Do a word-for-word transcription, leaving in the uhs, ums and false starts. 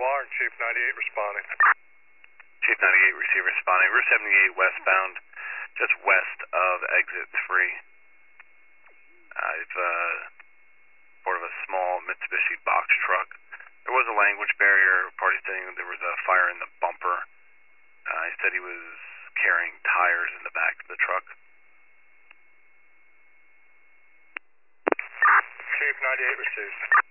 Warren, Chief ninety-eight responding. Chief ninety-eight, receive responding. Route seventy-eight westbound, just west of exit three. I've uh, sort of a small Mitsubishi box truck. There was a language barrier. Party saying there was a fire in the bumper. Uh, he said he was carrying tires in the back of the truck. Chief ninety-eight received.